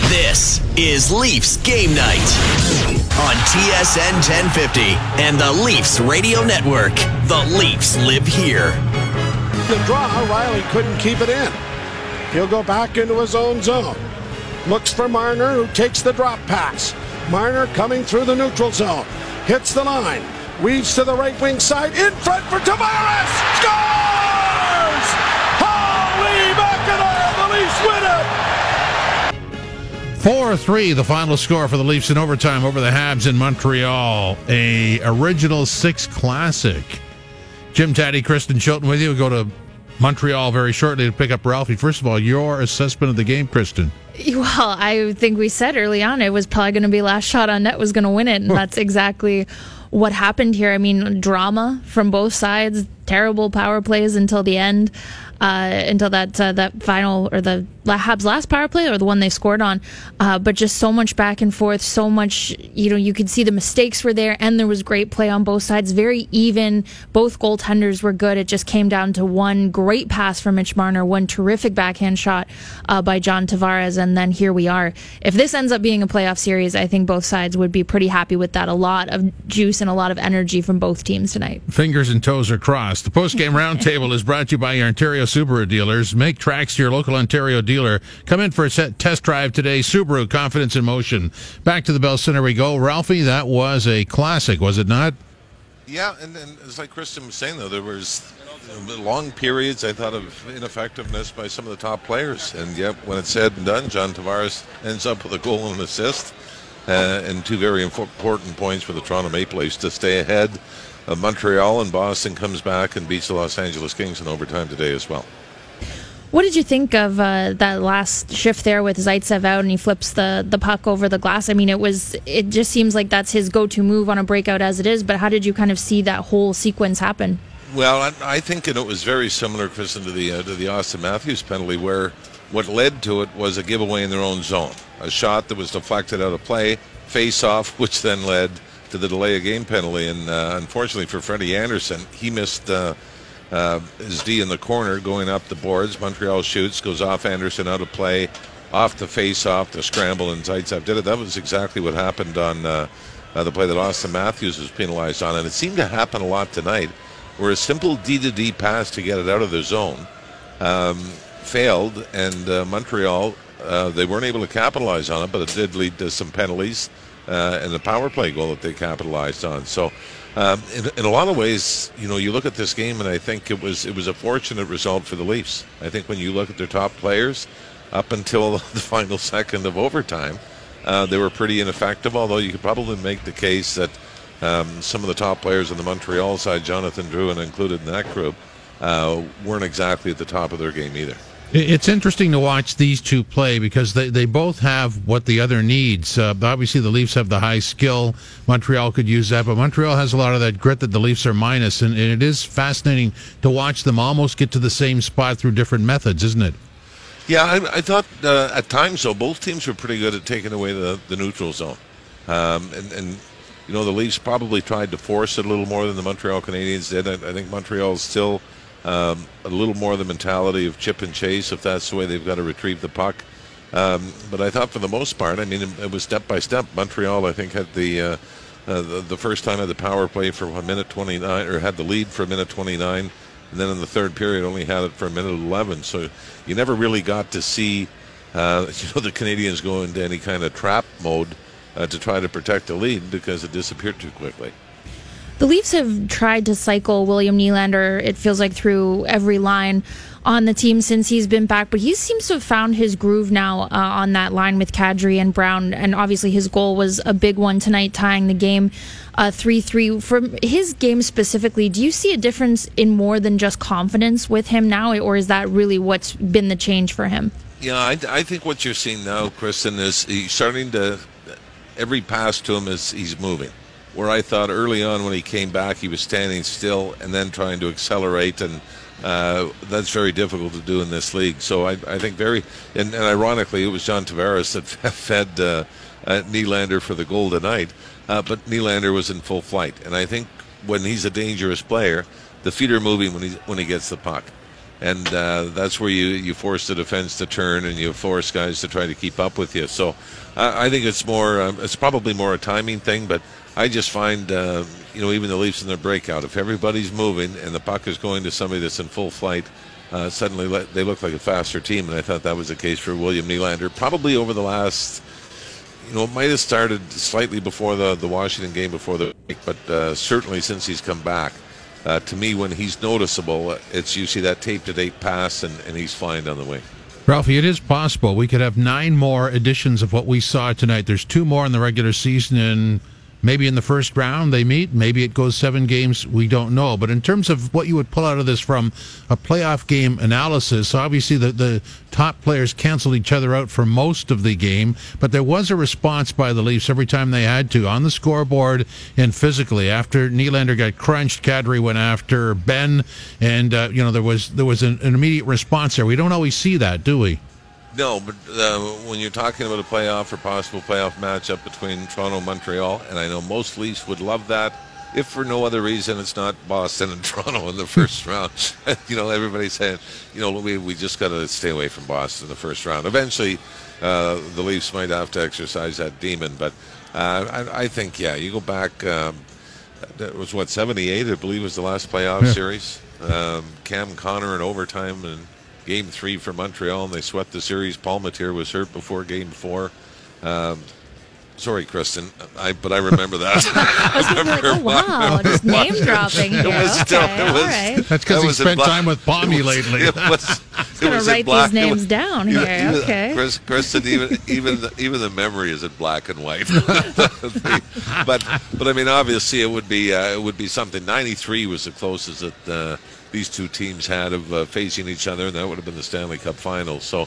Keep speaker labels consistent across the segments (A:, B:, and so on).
A: This is Leafs Game Night on TSN 1050 and the Leafs Radio Network. The Leafs live here.
B: The draw, Riley couldn't keep it in. He'll go back into his own zone. Looks for Marner, who takes the drop pass. Marner coming through the neutral zone. Hits the line. Weaves to the right wing side. In front for Tavares. Scores! Holy mackerel! The Leafs win it!
C: 4-3, the final score for the Leafs in overtime over the Habs in Montreal. A Original Six Classic. Jim Taddy, Kristen Shilton with you. We'll go to Montreal very shortly to pick up Ralphie. First of all, your assessment of the game, Kristen.
D: Well, I think we said early on it was probably going to be last shot on net was going to win it, and that's exactly what happened here. I mean, drama from both sides, terrible power plays until the end, until that final, or the Habs' last power play, or the one they scored on. But just so much back and forth, so much, you could see the mistakes were there, and there was great play on both sides. Very even. Both goaltenders were good. It just came down to one great pass from Mitch Marner, one terrific backhand shot by John Tavares, and then here we are. If this ends up being a playoff series, I think both sides would be pretty happy with that. A lot of juice and a lot of energy from both teams tonight.
C: Fingers and toes are crossed. The post-game roundtable is brought to you by your Ontario Subaru dealers. Make tracks to your local Ontario dealer. Come in for a test drive today. Subaru, confidence in motion. Back to the Bell Center we go. Ralphie, that was a classic, was it not?
E: Yeah, and it's like Kristen was saying, though, there was long periods, I thought, of ineffectiveness by some of the top players. And yet, when it's said and done, John Tavares ends up with a goal and an assist. And two very important points for the Toronto Maple Leafs to stay ahead of Montreal, and Boston comes back and beats the Los Angeles Kings in overtime today as well.
D: What did you think of that last shift there with Zaitsev out and he flips the puck over the glass? I mean, it just seems like that's his go-to move on a breakout as it is, but how did you kind of see that whole sequence happen?
E: Well, I think it was very similar, Kristen, to the Auston Matthews penalty, where what led to it was a giveaway in their own zone. A shot that was deflected out of play, face-off, which then led to the delay of game penalty. And unfortunately for Freddie Anderson, he missed his D in the corner going up the boards. Montreal shoots, goes off Anderson, out of play, off the face-off, the scramble, and Zaitsev did it. That was exactly what happened on the play that Auston Matthews was penalized on. And it seemed to happen a lot tonight, where a simple D-to-D pass to get it out of their zone failed, and Montreal, they weren't able to capitalize on it, but it did lead to some penalties and the power play goal that they capitalized on. So in a lot of ways, you look at this game, and I think it was a fortunate result for the Leafs. I think when you look at their top players, up until the final second of overtime, they were pretty ineffective, although you could probably make the case that some of the top players on the Montreal side, Jonathan Drouin included in that group, weren't exactly at the top of their game either.
C: It's interesting to watch these two play because they both have what the other needs. Obviously, the Leafs have the high skill. Montreal could use that, but Montreal has a lot of that grit that the Leafs are minus, and it is fascinating to watch them almost get to the same spot through different methods, isn't it?
E: Yeah, I thought at times, though, both teams were pretty good at taking away the neutral zone. And the Leafs probably tried to force it a little more than the Montreal Canadiens did. I think Montreal's still a little more the mentality of chip and chase, if that's the way they've got to retrieve the puck. But I thought for the most part, it was step by step. Montreal, I think, had the first time had the power play for 1 minute 29, or had the lead for 1 minute 29, and then in the third period only had it for 1 minute 11. So you never really got to see the Canadians go into any kind of trap mode to try to protect the lead because it disappeared too quickly.
D: The Leafs have tried to cycle William Nylander, it feels like, through every line on the team since he's been back, but he seems to have found his groove now on that line with Kadri and Brown, and obviously his goal was a big one tonight, tying the game 3-3. From his game specifically, do you see a difference in more than just confidence with him now, or is that really what's been the change for him?
E: Yeah, I think what you're seeing now, Kristen, is he's starting to, every pass to him is he's moving. Where I thought early on when he came back, he was standing still and then trying to accelerate, and that's very difficult to do in this league. So I think and ironically, it was John Tavares that fed Nylander for the goal tonight, but Nylander was in full flight. And I think when he's a dangerous player, the feet are moving when he gets the puck. And that's where you force the defense to turn, and you force guys to try to keep up with you. So I think it's probably more a timing thing, but I just find, even the Leafs in their breakout, if everybody's moving and the puck is going to somebody that's in full flight, suddenly they look like a faster team. And I thought that was the case for William Nylander, probably over the last, it might have started slightly before the Washington game before the break, but certainly since he's come back. To me, when he's noticeable, it's you see that tape-to-tape pass, and he's flying down the wing.
C: Ralphie, it is possible we could have 9 more editions of what we saw tonight. There's 2 more in the regular season, and maybe in the first round they meet. Maybe it goes 7 games. We don't know. But in terms of what you would pull out of this from a playoff game analysis, obviously the top players canceled each other out for most of the game, but there was a response by the Leafs every time they had to, on the scoreboard and physically. After Nylander got crunched, Kadri went after Ben, and there was an immediate response there. We don't always see that, do we?
E: No, but when you're talking about a playoff or possible playoff matchup between Toronto and Montreal, and I know most Leafs would love that, if for no other reason it's not Boston and Toronto in the first round. Everybody's saying, we just got to stay away from Boston in the first round. Eventually, the Leafs might have to exercise that demon, but I think, you go back, that was 78, I believe was the last playoff series. Cam Connor in overtime and Game 3 for Montreal, and they swept the series. Paul Matier was hurt before Game 4. Sorry, Kristen, but I remember that.
D: I was going to be like, oh, wow, just name dropping here. All right.
C: That's because he spent time with Pommy lately.
D: I'm going to write these names down here. Okay.
E: Kristen, even the memory is in black and white. but I mean, obviously, it would be something. 93 was the closest that these two teams had of facing each other, and that would have been the Stanley Cup Finals. So,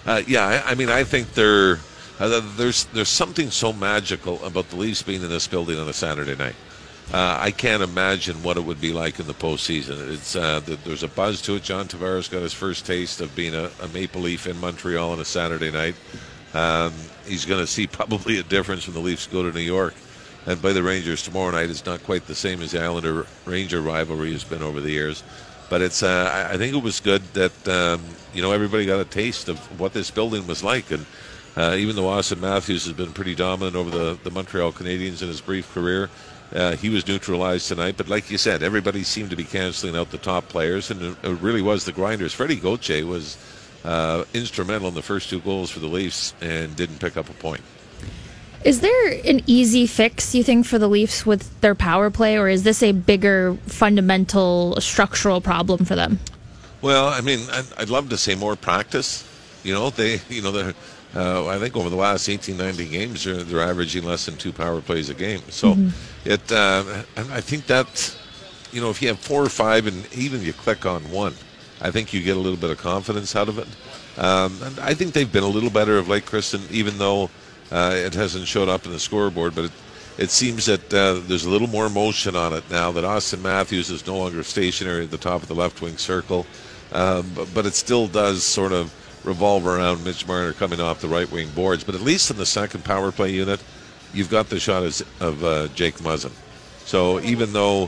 E: I think there's something so magical about the Leafs being in this building on a Saturday night. I can't imagine what it would be like in the postseason. It's there's a buzz to it. John Tavares got his first taste of being a Maple Leaf in Montreal on a Saturday night. He's going to see probably a difference when the Leafs go to New York and play the Rangers tomorrow night. It's not quite the same as the Islander-Ranger rivalry has been over the years. But it's I think it was good that everybody got a taste of what this building was like, and even though Austin Matthews has been pretty dominant over the Montreal Canadiens in his brief career, he was neutralized tonight. But like you said, everybody seemed to be canceling out the top players, and it really was the grinders. Freddie Gauthier was instrumental in the first 2 goals for the Leafs and didn't pick up a point.
D: Is there an easy fix, you think, for the Leafs with their power play, or is this a bigger, fundamental, structural problem for them?
E: Well, I mean, I'd love to say more practice. I think over the last 18, 19 games, they're averaging less than 2 power plays a game. So I think that, if you have 4 or 5 and even you click on 1, I think you get a little bit of confidence out of it. And I think they've been a little better of late, Kristen, even though it hasn't showed up in the scoreboard, but it seems that there's a little more motion on it now, that Austin Matthews is no longer stationary at the top of the left wing circle, but it still does sort of revolve around Mitch Marner coming off the right wing boards. But at least in the second power play unit, you've got the shot of Jake Muzzin. So even though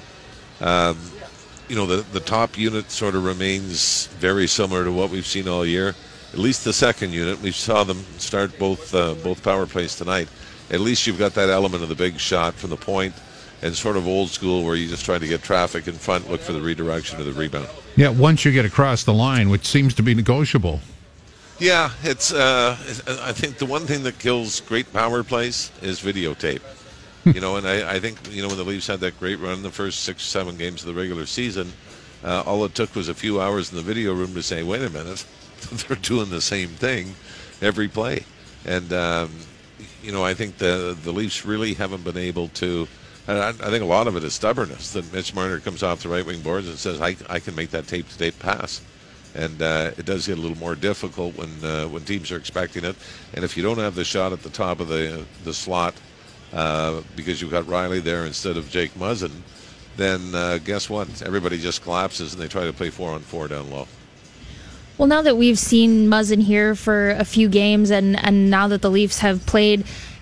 E: the top unit sort of remains very similar to what we've seen all year, at least the second unit, we saw them start both power plays tonight. At least you've got that element of the big shot from the point, and sort of old school where you just try to get traffic in front, look for the redirection or the rebound.
C: Yeah, once you get across the line, which seems to be negotiable.
E: Yeah, it's. I think the one thing that kills great power plays is videotape. And I think when the Leafs had that great run in the first 6 or 7 games of the regular season, all it took was a few hours in the video room to say, wait a minute, they're doing the same thing every play. And, I think the Leafs really haven't been able to, and I think a lot of it is stubbornness, that Mitch Marner comes off the right wing boards and says, I can make that tape-to-tape pass. And it does get a little more difficult when teams are expecting it. And if you don't have the shot at the top of the slot because you've got Riley there instead of Jake Muzzin, then guess what? Everybody just collapses and they try to play 4-on-4 down low.
D: Well, now that we've seen Muzzin here for a few games, and now that the Leafs have played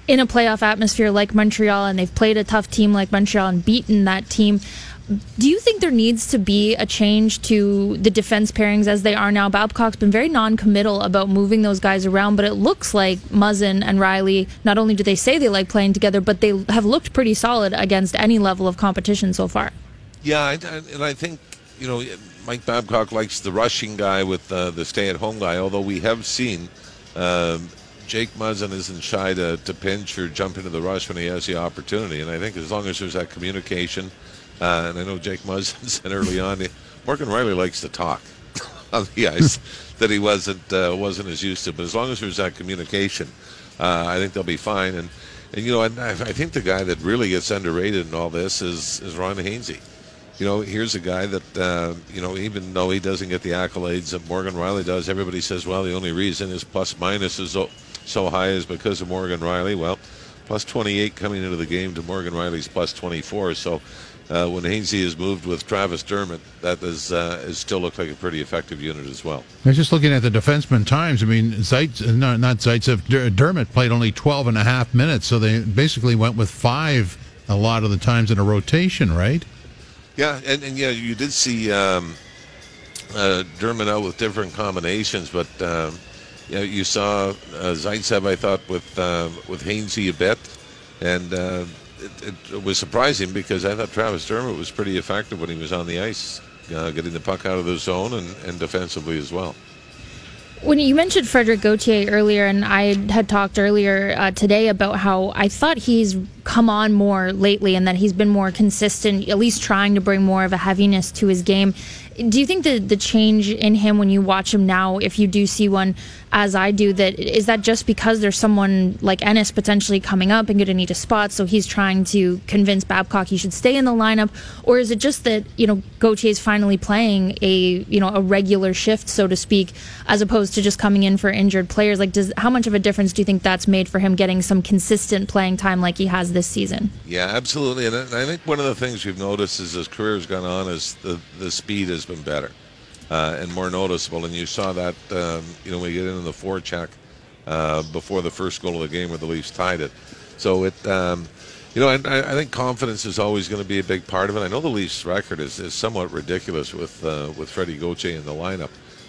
D: in a playoff atmosphere like Montreal, and they've played a tough team like Montreal and beaten that team. Do you think there needs to be a change to the defense pairings as they are now? Babcock's been very non-committal about moving those guys around, but it looks like Muzzin and Riley, not only do they say they like playing together, but they have looked pretty solid against any level of competition so far.
E: Yeah, and I think, Mike Babcock likes the rushing guy with the stay-at-home guy, although we have seen Jake Muzzin isn't shy to pinch or jump into the rush when he has the opportunity. And I think as long as there's that communication, and I know Jake Muzzin said early on, Morgan Riley likes to talk on the ice that he wasn't as used to. But as long as there's that communication, I think they'll be fine. And I think the guy that really gets underrated in all this is Ron Hainsey. Here's a guy that, even though he doesn't get the accolades that Morgan Riley does, everybody says, well, the only reason his plus-minus is so high is because of Morgan Riley. Well, plus 28 coming into the game to Morgan Riley's plus 24. So when Hainsey is moved with Travis Dermott, that is still looked like a pretty effective unit as well.
C: I was just looking at the defenseman times. I mean, Dermott played only 12 and a half minutes, so they basically went with 5 a lot of the times in a rotation, right?
E: Yeah, and you did see Dermott out with different combinations, but you saw Zaitsev, I thought, with Hainsey a bit, and it was surprising because I thought Travis Dermott was pretty effective when he was on the ice, getting the puck out of the zone and defensively as well.
D: When you mentioned Frederic Gauthier earlier, and I had talked earlier today about how I thought he's come on more lately and that he's been more consistent, at least trying to bring more of a heaviness to his game. Do you think the change in him when you watch him now, if you do see one, as I do, is that just because there's someone like Ennis potentially coming up and going to need a spot, so he's trying to convince Babcock he should stay in the lineup? Or is it just that, Gauthier is finally playing a regular shift, so to speak, as opposed to just coming in for injured players? How much of a difference do you think that's made for him getting some consistent playing time like he has this season?
E: Yeah, absolutely. And I think one of the things we've noticed as his career has gone on is the speed has been better and more noticeable. And you saw that, when we get into the forecheck before the first goal of the game where the Leafs tied it. So and I think confidence is always going to be a big part of it. I know the Leafs' record is somewhat ridiculous with Freddie Gauthier in the lineup.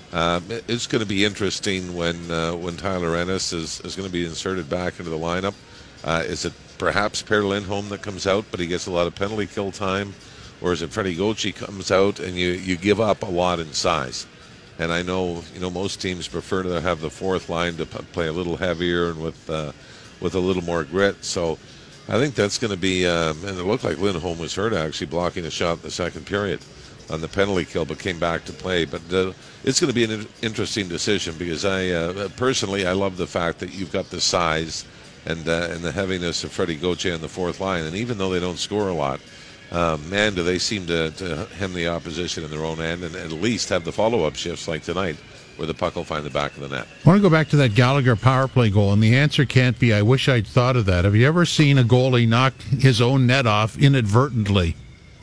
E: It's going to be interesting when Tyler Ennis is going to be inserted back into the lineup. Is it perhaps Per Lindholm that comes out, but he gets a lot of penalty kill time? Or is it Freddie Gauthier comes out and you give up a lot in size? And I know most teams prefer to have the fourth line to play a little heavier and with a little more grit. So I think that's going to be. And it looked like Lindholm was hurt actually blocking a shot in the second period on the penalty kill, but came back to play. But it's going to be an interesting decision because I personally I love the fact that you've got the size and the heaviness of Freddie Gauthier on the fourth line. And even though they don't score a lot, man, do they seem to hem the opposition in their own end and at least have the follow-up shifts like tonight where the puck will find the back of the net.
C: I want to go back to that Gallagher power play goal, and the answer can't be, I wish I'd thought of that. Have you ever seen a goalie knock his own net off inadvertently?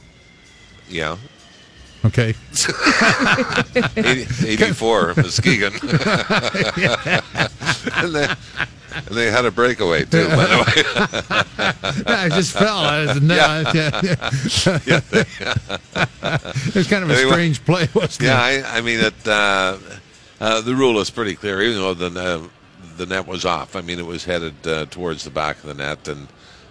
E: Yeah.
C: Okay.
E: 84, Muskegon. And they had a breakaway, too, by the way.
C: I just fell. It was kind of a strange play, wasn't it?
E: Yeah, I mean, the rule is pretty clear, even though the net was off. I mean, it was headed towards the back of the net, and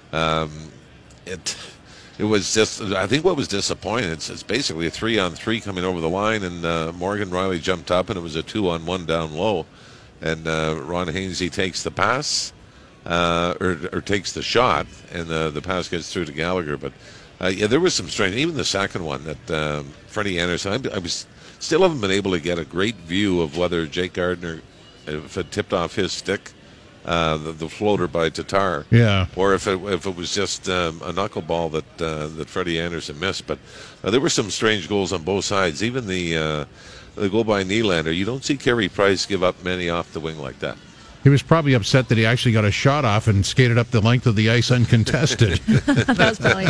E: it was just, I think what was disappointing, it's basically a 3-on-3 coming over the line, and Morgan Riley jumped up, and it was a 2-on-1 down low. And Ron Hainsey takes the pass, or takes the shot, and the pass gets through to Gallagher. But there was some strange. Even the second one that Freddie Anderson, I still haven't been able to get a great view of whether Jake Gardner, if it tipped off his stick, the floater by Tatar, or if it was just a knuckleball that Freddie Anderson missed. But there were some strange goals on both sides. Even the goal by Nylander, you don't see Carey Price give up many off the wing like that.
C: He was probably upset that he actually got a shot off and skated up the length of the ice uncontested.
D: That was probably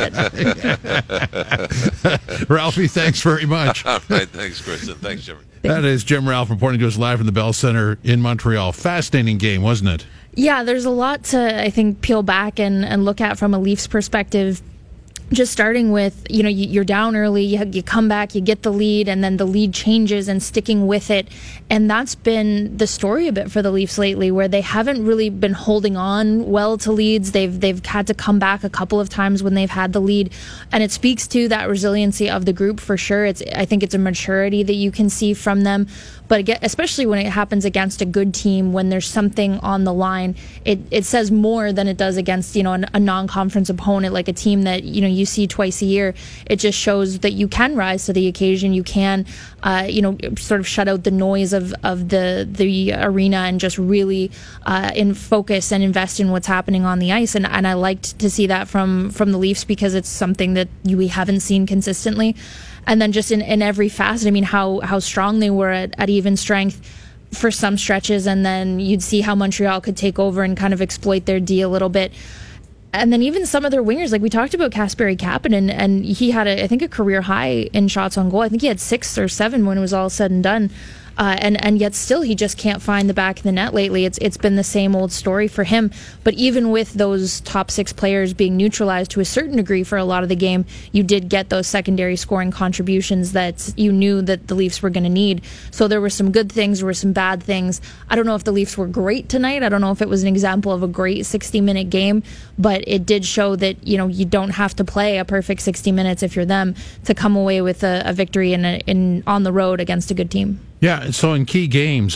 D: it.
C: Ralphie, thanks very much.
E: All right, thanks, Chris, and thanks, Jimmy.
C: That is Jim Ralph reporting to us live from the Bell Center in Montreal. Fascinating game, wasn't it?
D: Yeah, there's a lot to, I think, peel back and look at from a Leafs perspective. Just starting with, you're down early, you come back, you get the lead, and then the lead changes and sticking with it. And that's been the story a bit for the Leafs lately, where they haven't really been holding on well to leads. They've had to come back a couple of times when they've had the lead. And it speaks to that resiliency of the group for sure. I think it's a maturity that you can see from them. But again, especially when it happens against a good team, when there's something on the line, it says more than it does against a non-conference opponent, like a team that you see twice a year. It just shows that you can rise to the occasion. You can sort of shut out the noise of the arena and just really in focus and invest in what's happening on the ice. And I liked to see that from the Leafs, because it's something that we haven't seen consistently. And then just in every facet, I mean, how strong they were at even strength for some stretches, and then you'd see how Montreal could take over and kind of exploit their D a little bit. And then even some of their wingers, like we talked about Kasperi Kapanen, and he had, I think, a career high in shots on goal. I think he had 6 or 7 when it was all said and done. And yet still he just can't find the back of the net lately. It's been the same old story for him. But even with those top 6 players being neutralized to a certain degree for a lot of the game, you did get those secondary scoring contributions that you knew that the Leafs were going to need. So there were some good things, there were some bad things. I don't know if the Leafs were great tonight. I don't know if it was an example of a great 60-minute game, but it did show that you don't have to play a perfect 60 minutes if you're them to come away with a victory on the road against a good team.
C: Yeah, so in key games,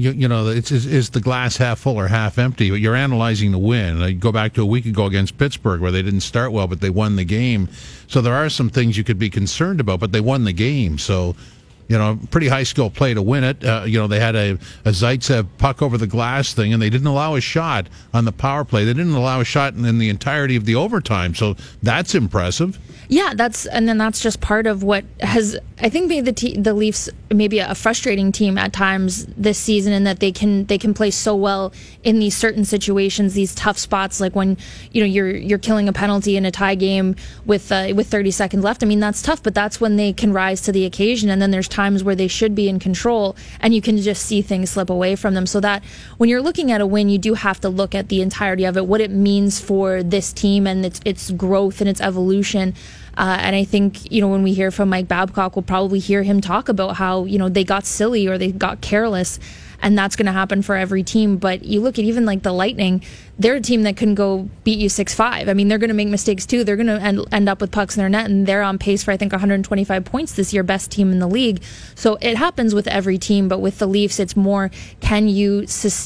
C: is the glass half full or half empty? But you're analyzing the win. I go back to a week ago against Pittsburgh, where they didn't start well, but they won the game. So there are some things you could be concerned about, but they won the game. So, pretty high skill play to win it. They had a Zaitsev puck over the glass thing, and they didn't allow a shot on the power play. They didn't allow a shot in the entirety of the overtime. So that's impressive.
D: Yeah, that's just part of what has, I think, made the Leafs maybe a frustrating team at times this season, in that they can play so well in these certain situations, these tough spots, like when you're killing a penalty in a tie game with 30 seconds left. I mean, that's tough, but that's when they can rise to the occasion. And then there's times where they should be in control, and you can just see things slip away from them. So that when you're looking at a win, you do have to look at the entirety of it, what it means for this team and its growth and its evolution. And I think, when we hear from Mike Babcock, we'll probably hear him talk about how, they got silly or they got careless, and that's going to happen for every team. But you look at even like the Lightning, they're a team that can go beat you 6-5. I mean, they're going to make mistakes too. They're going to end up with pucks in their net, and they're on pace for, I think, 125 points this year, best team in the league. So it happens with every team, but with the Leafs, it's more, can you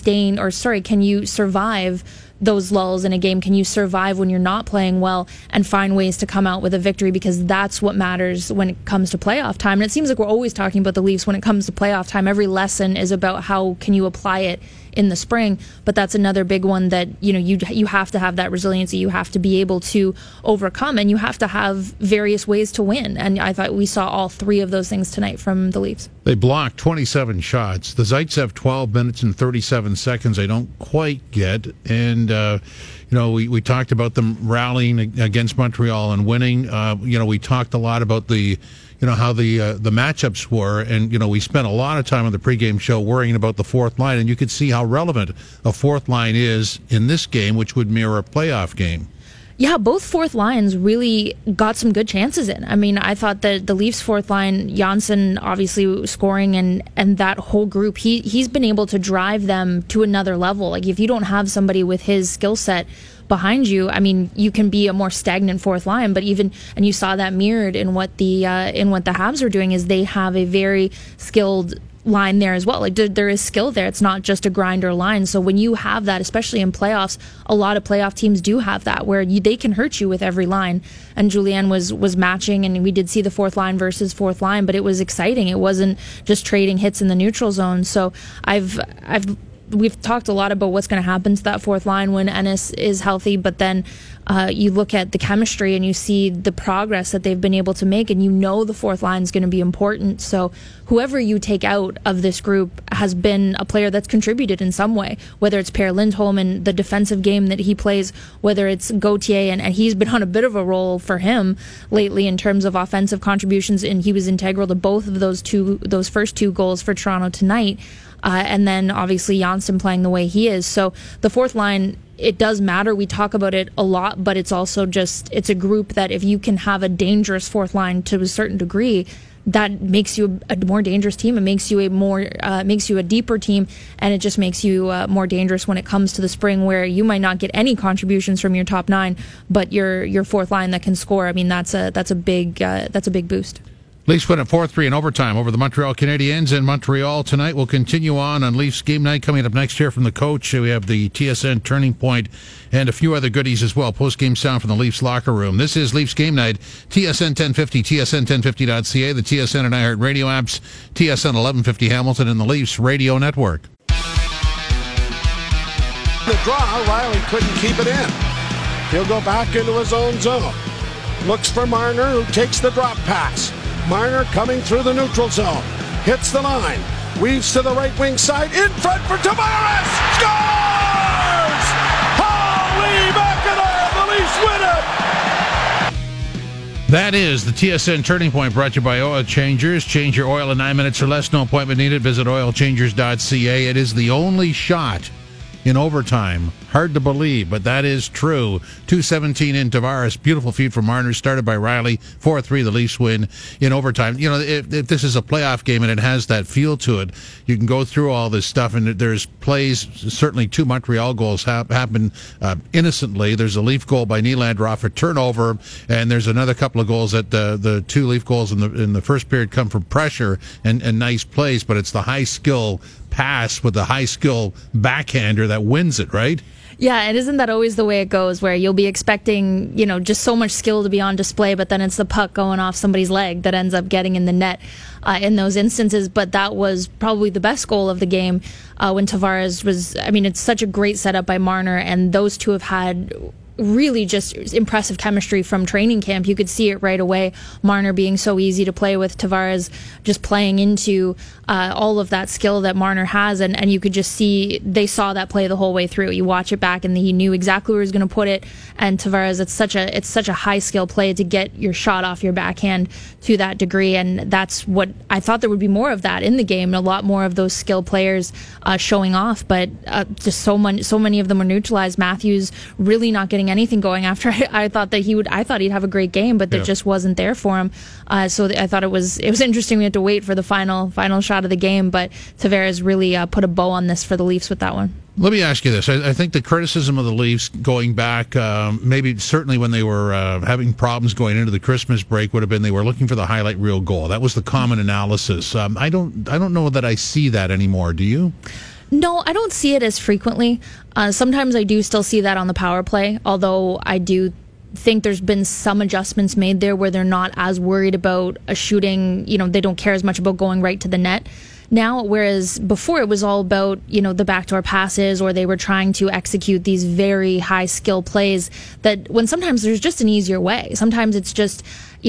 D: survive those lulls in a game? Can you survive when you're not playing well and find ways to come out with a victory? Because that's what matters when it comes to playoff time. And it seems like we're always talking about the Leafs when it comes to playoff time. Every lesson is about how can you apply it in the spring, but that's another big one that you have to have that resiliency. You have to be able to overcome, and you have to have various ways to win. And I thought we saw all 3 of those things tonight from the Leafs.
C: They blocked 27 shots. The Zaitsev 12 minutes and 37 seconds I don't quite get. And we talked about them rallying against Montreal and winning. We talked a lot about how the matchups were, and we spent a lot of time on the pregame show worrying about the fourth line, and you could see how relevant a fourth line is in this game, which would mirror a playoff game.
D: Yeah, both fourth lines really got some good chances in. I mean, I thought that the Leafs' fourth line, Janssen obviously scoring, and that whole group, he's been able to drive them to another level. Like, if you don't have somebody with his skill set behind you, I mean, you can be a more stagnant fourth line. But and you saw that mirrored in what the Habs are doing, is they have a very skilled line there as well. Like, there is skill there. It's not just a grinder line. So when you have that, especially in playoffs, a lot of playoff teams do have that, where they can hurt you with every line. And Julien was matching, and we did see the fourth line versus fourth line, but it was exciting. It wasn't just trading hits in the neutral zone. So I've we've talked a lot about what's going to happen to that fourth line when Ennis is healthy, but then you look at the chemistry and you see the progress that they've been able to make, and you know the fourth line is going to be important. So whoever you take out of this group has been a player that's contributed in some way, whether it's Per Lindholm and the defensive game that he plays, whether it's Gauthier, and he's been on a bit of a roll for him lately in terms of offensive contributions, and he was integral to both of those first two goals for Toronto tonight. And then obviously Johnsson playing the way he is. So the fourth line, it does matter. We talk about it a lot, but it's also it's a group that if you can have a dangerous fourth line to a certain degree, that makes you a more dangerous team. It makes you a deeper team, and it just makes you more dangerous when it comes to the spring, where you might not get any contributions from your top nine, but your fourth line that can score. I mean, that's a big boost.
C: Leafs win at 4-3 in overtime over the Montreal Canadiens in Montreal tonight. We'll continue on Leafs Game Night coming up next here from the coach. We have the TSN Turning Point and a few other goodies as well. Post-game sound from the Leafs locker room. This is Leafs Game Night. TSN 1050, TSN1050.ca, the TSN and iHeart Radio apps, TSN 1150 Hamilton, and the Leafs Radio Network.
B: The draw, Riley couldn't keep it in. He'll go back into his own zone. Looks for Marner, who takes the drop pass. Marner coming through the neutral zone. Hits the line. Weaves to the right wing side. In front for Tavares. Scores! Holy mackerel! The Leafs win it!
C: That is the TSN Turning Point, brought to you by Oil Changers. Change your oil in 9 minutes or less. No appointment needed. Visit oilchangers.ca. It is the only shot in overtime. Hard to believe, but that is true. 2:17 in Tavares. Beautiful feed from Marner, started by Riley. 4-3, the Leafs win in overtime. You know, if this is a playoff game and it has that feel to it, you can go through all this stuff, and there's plays. Certainly 2 Montreal goals happen innocently. There's a Leaf goal by Nylander off a turnover, and there's another couple of goals that the 2 Leaf goals in the first period come from pressure and nice plays, but it's the high skill pass with the high skill backhander that wins it, right?
D: Yeah, and isn't that always the way it goes, where you'll be expecting, just so much skill to be on display, but then it's the puck going off somebody's leg that ends up getting in the net in those instances. But that was probably the best goal of the game when Tavares was, it's such a great setup by Marner, and those two have had really just impressive chemistry from training camp. You could see it right away. Marner being so easy to play with, Tavares just playing into all of that skill that Marner has, and you could just see they saw that play the whole way through. You watch it back, and he knew exactly where he was going to put it. And Tavares, it's such a high skill play to get your shot off your backhand to that degree, and that's what I thought there would be more of that in the game. A lot more of those skill players showing off, but just so many of them were neutralized. Matthews really not getting anything going after. I thought he'd have a great game, but that just wasn't there for him. So I thought it was interesting. We had to wait for the final shot of the game, but Tavares really put a bow on this for the Leafs with that one.
C: Let me ask you this. I think the criticism of the Leafs going back, certainly when they were having problems going into the Christmas break, would have been they were looking for the highlight reel goal. That was the common analysis. I don't know that I see that anymore. Do you?
D: No, I don't see it as frequently. Sometimes I do still see that on the power play, although I do think there's been some adjustments made there where they're not as worried about a shooting, they don't care as much about going right to the net now, whereas before it was all about, the backdoor passes, or they were trying to execute these very high skill plays that when sometimes there's just an easier way. Sometimes it's just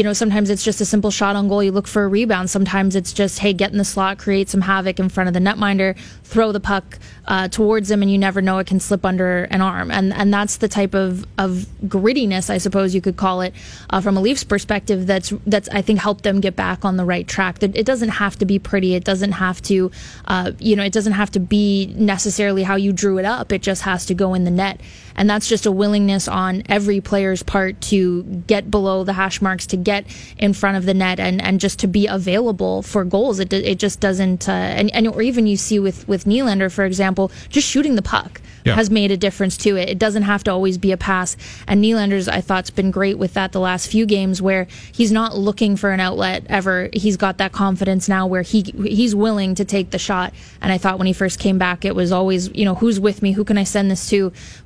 D: a simple shot on goal. You look for a rebound. Sometimes it's just, hey, get in the slot, create some havoc in front of the netminder, throw the puck towards him, and you never know, it can slip under an arm. And that's the type of grittiness, I suppose you could call it, from a Leafs perspective, that's I think helped them get back on the right track. It doesn't have to be pretty. It doesn't have to, it doesn't have to be necessarily how you drew it up. It just has to go in the net. And that's just a willingness on every player's part to get below the hash marks, to get in front of the net, and just to be available for goals. It just doesn't, or even you see with Nylander, for example, just shooting the puck has made a difference to it. It doesn't have to always be a pass. And Nylander's, I thought, has been great with that the last few games, where he's not looking for an outlet ever. He's got that confidence now where he's willing to take the shot. And I thought when he first came back, it was always, who's with me? Who can I send this to?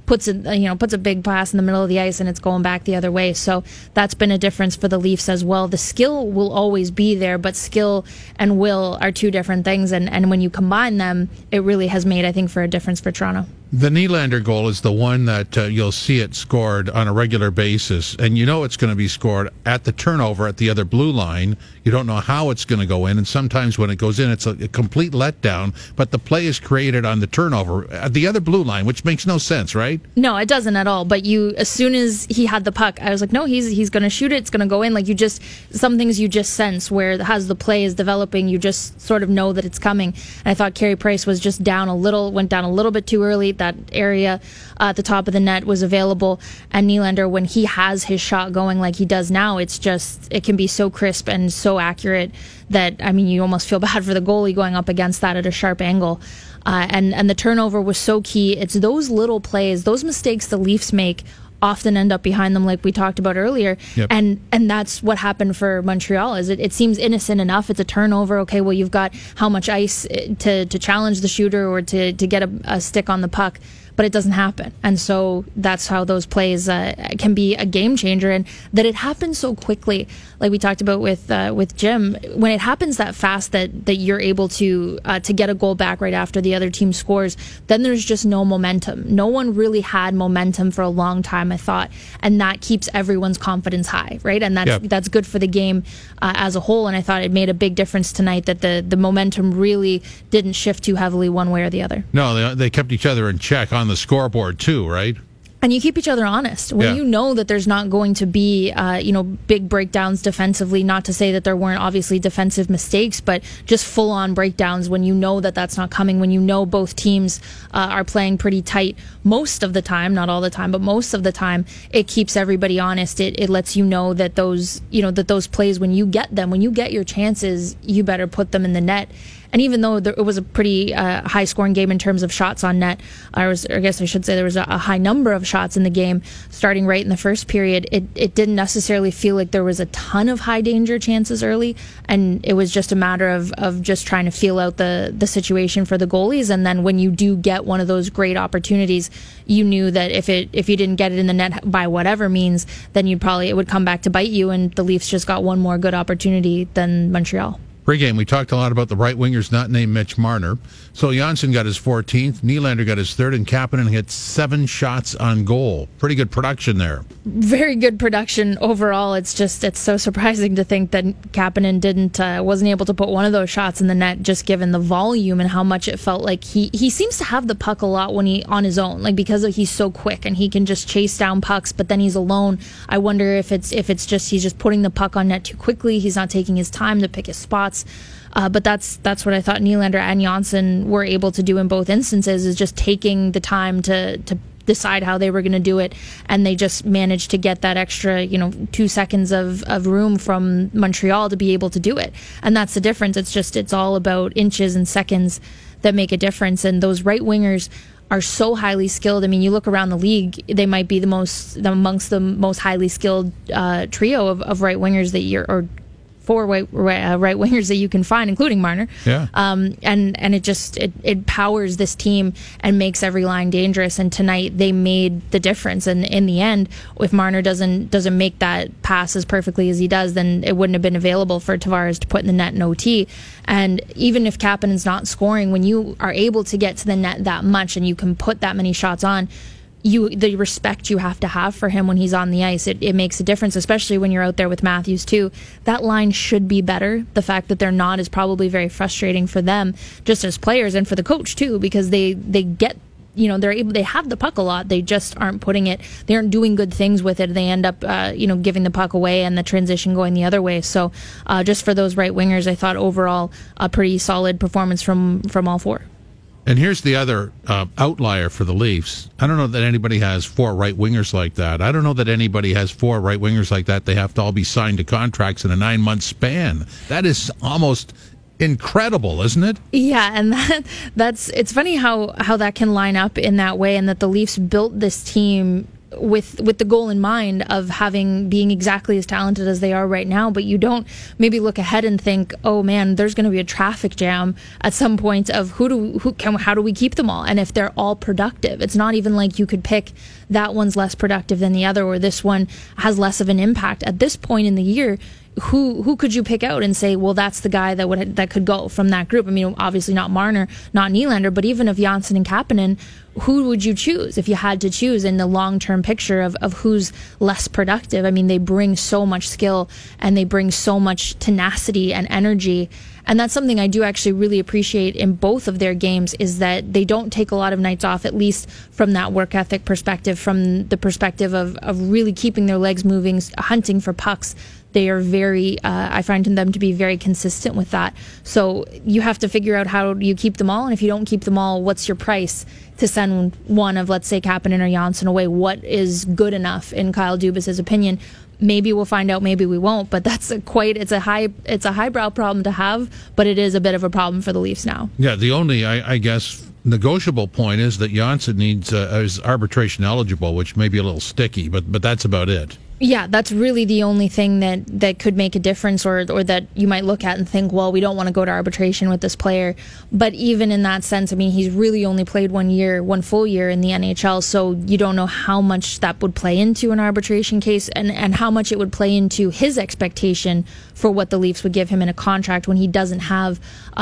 D: puts a big pass in the middle of the ice and it's going back the other way. So that's been a difference for the Leafs as well. The skill will always be there, but skill and will are two different things. And when you combine them, it really has made, I think, for a difference for Toronto.
C: The Nylander goal is the one that you'll see it scored on a regular basis, and you know it's going to be scored at the turnover at the other blue line. You don't know how it's going to go in, and sometimes when it goes in, it's a complete letdown, but the play is created on the turnover at the other blue line, which makes no sense, right?
D: No, it doesn't at all. But as soon as he had the puck, I was like, no, he's going to shoot it. It's going to go in. Like, some things you just sense where as the play is developing, you just sort of know that it's coming. And I thought Carey Price was just went down a little bit too early. That area at the top of the net was available, and Nylander, when he has his shot going like he does now, it can be so crisp and so accurate that, I mean, you almost feel bad for the goalie going up against that at a sharp angle. And the turnover was so key. It's those little plays, those mistakes the Leafs make often end up behind them, like we talked about earlier.
C: Yep.
D: And that's what happened for Montreal. It seems innocent enough. It's a turnover. Okay, well, you've got how much ice to challenge the shooter or to get a stick on the puck, but it doesn't happen. And so that's how those plays can be a game changer, and that it happens so quickly, like we talked about with Jim. When it happens that fast that you're able to get a goal back right after the other team scores, then there's just no momentum. No one really had momentum for a long time, I thought, and that keeps everyone's confidence high, right? And that's good for the game as a whole. And I thought it made a big difference tonight that the momentum really didn't shift too heavily one way or the other.
C: No, they kept each other in check on the scoreboard too, right?
D: And you keep each other honest. When you know that there's not going to be, big breakdowns defensively, not to say that there weren't obviously defensive mistakes, but just full-on breakdowns when you know that that's not coming, when you know both teams are playing pretty tight most of the time, not all the time, but most of the time, it keeps everybody honest. It lets you know that those plays, when you get your chances, you better put them in the net. And even though it was a pretty high-scoring game in terms of shots on net, I guess I should say there was a high number of shots in the game starting right in the first period, it didn't necessarily feel like there was a ton of high-danger chances early, and it was just a matter of just trying to feel out the situation for the goalies. And then when you do get one of those great opportunities, you knew that if you didn't get it in the net by whatever means, then it would come back to bite you, and the Leafs just got one more good opportunity than Montreal.
C: Pre-game, we talked a lot about the right wingers not named Mitch Marner. So Janssen got his 14th, Nylander got his 3rd, and Kapanen hit 7 shots on goal. Pretty good production there.
D: Very good production overall. It's so surprising to think that Kapanen wasn't able to put one of those shots in the net, just given the volume and how much it felt like he seems to have the puck a lot when he on his own, like because he's so quick and he can just chase down pucks, but then he's alone. I wonder if it's just he's just putting the puck on net too quickly. He's not taking his time to pick his spots. But that's what I thought Nylander and Janssen were able to do in both instances, is just taking the time to decide how they were going to do it, and they just managed to get that extra 2 seconds of room from Montreal to be able to do it. And that's the difference. It's all about inches and seconds that make a difference, and those right wingers are so highly skilled. I mean, you look around the league, they might be amongst the most highly skilled trio of right wingers or 4 right wingers that you can find, including Marner.
C: Yeah.
D: And it powers this team and makes every line dangerous. And tonight they made the difference. And in the end, if Marner doesn't make that pass as perfectly as he does, then it wouldn't have been available for Tavares to put in the net in OT. And even if Kapanen's not scoring, when you are able to get to the net that much and you can put that many shots on, the respect you have to have for him when he's on the ice, it makes a difference, especially when you're out there with Matthews too. That line should be better. The fact that they're not is probably very frustrating for them, just as players, and for the coach too, because they get, they have the puck a lot. They just aren't putting it. They aren't doing good things with it. They end up, giving the puck away and the transition going the other way. So, just for those right wingers, I thought overall a pretty solid performance from all 4.
C: And here's the other outlier for the Leafs. I don't know that anybody has 4 right wingers like that. I don't know that anybody has 4 right wingers like that. They have to all be signed to contracts in a 9-month span. That is almost incredible, isn't it?
D: Yeah, and it's funny how that can line up in that way, and that the Leafs built this team with the goal in mind of being exactly as talented as they are right now, but you don't maybe look ahead and think, oh man, there's going to be a traffic jam at some point of how do we keep them all? And if they're all productive, it's not even like you could pick that one's less productive than the other, or this one has less of an impact. At this point in the year, who could you pick out and say, well, that's the guy that could go from that group? I mean, obviously not Marner, not Nylander, but even of Janssen and Kapanen, who would you choose if you had to choose in the long-term picture of who's less productive? I mean, they bring so much skill and they bring so much tenacity and energy. And that's something I do actually really appreciate in both of their games, is that they don't take a lot of nights off, at least from that work ethic perspective, from the perspective of really keeping their legs moving, hunting for pucks. They are very, I find them to be very consistent with that. So you have to figure out how you keep them all. And if you don't keep them all, what's your price to send one of, let's say, Kapanen or Janssen away? What is good enough, in Kyle Dubas's opinion? Maybe we'll find out, maybe we won't. But it's a highbrow problem to have, but it is a bit of a problem for the Leafs now.
C: Yeah, the only, I guess, negotiable point is that Janssen is arbitration eligible, which may be a little sticky, but that's about it.
D: Yeah, that's really the only thing that could make a difference, or that you might look at and think, well, we don't want to go to arbitration with this player. But even in that sense, I mean, he's really only played 1 full year in the NHL, so you don't know how much that would play into an arbitration case, and how much it would play into his expectation for what the Leafs would give him in a contract when he doesn't have